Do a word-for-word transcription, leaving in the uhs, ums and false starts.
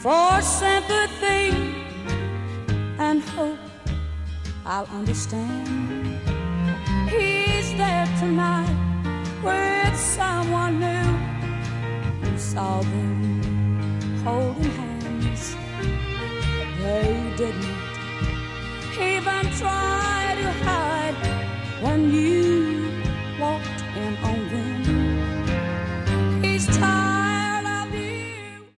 for sympathy and hope. I'll understand. He's there tonight with someone new who saw them holding hands. They didn't even try to hide when you